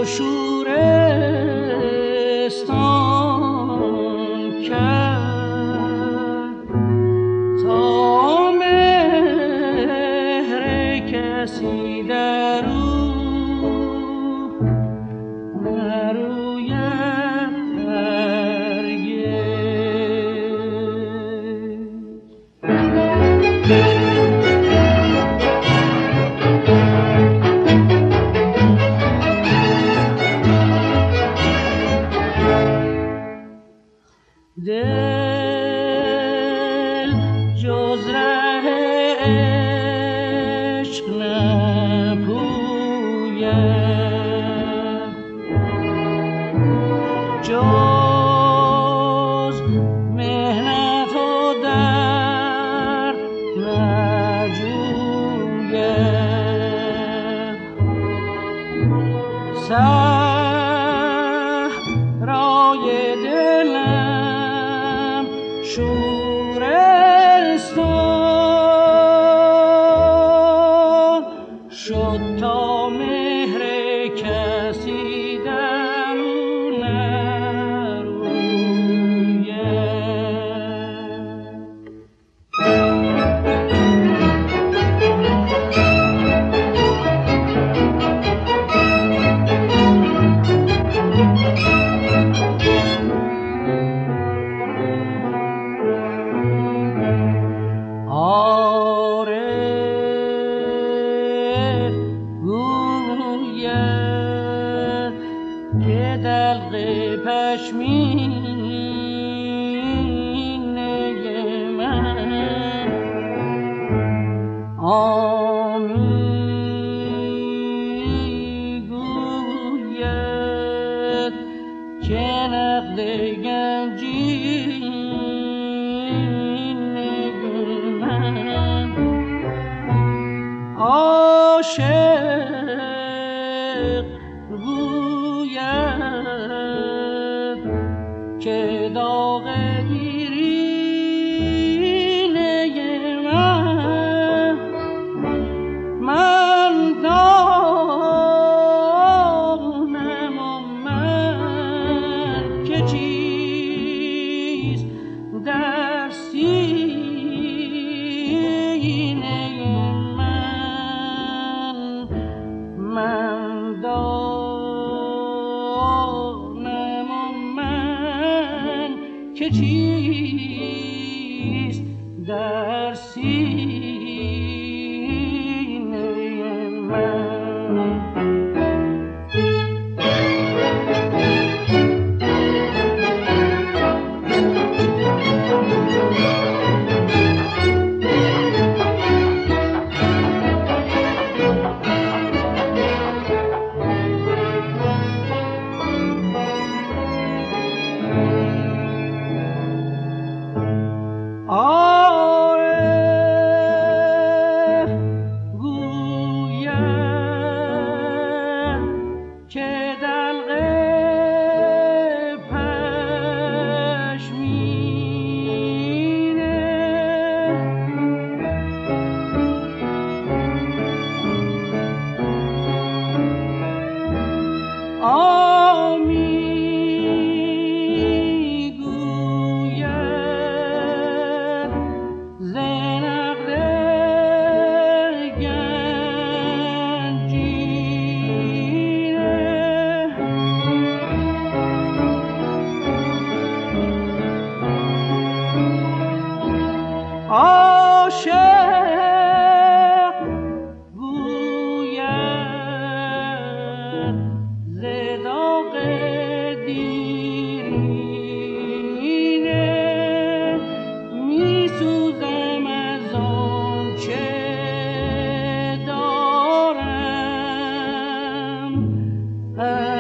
شورستان کرد تا مهر کسی در او نروید دل جز ره عشق نپوید جز مهنت و درد نجوید صحرای دلم شورستان شد تا مهر کسی در او نروید که دلق پشمینه من آمی گوید که نقد گنجینه من عاشق گوید که داغ دیرینه من دانم و من که چیست در سینه من دانم و من که چیست در سینه من عاشق گوید ز داغ دیرینه می سوزم از آنچه دارم